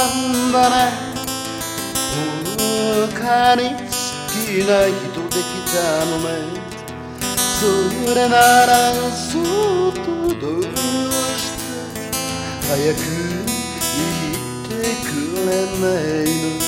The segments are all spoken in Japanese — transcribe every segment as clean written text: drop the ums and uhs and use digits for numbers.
んだね。他に好きな人できたのね。それならそっとどうして早く言ってくれないの。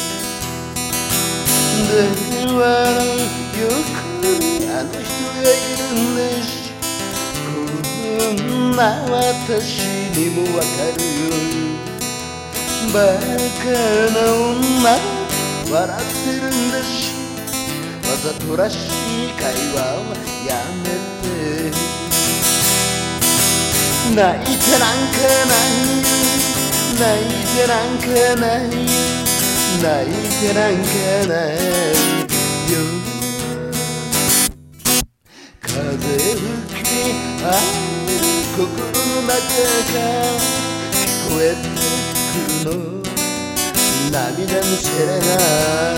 電話の横にあの人がいるんです。こんな私にもわかるよ。バカな女笑ってるんです。わざとらしい会話をやめて。泣いてなんかないよ、泣いてなんかないよ、泣いてなんかないよ。風吹き荒れる心の中から聞こえてくるの涙のセレナー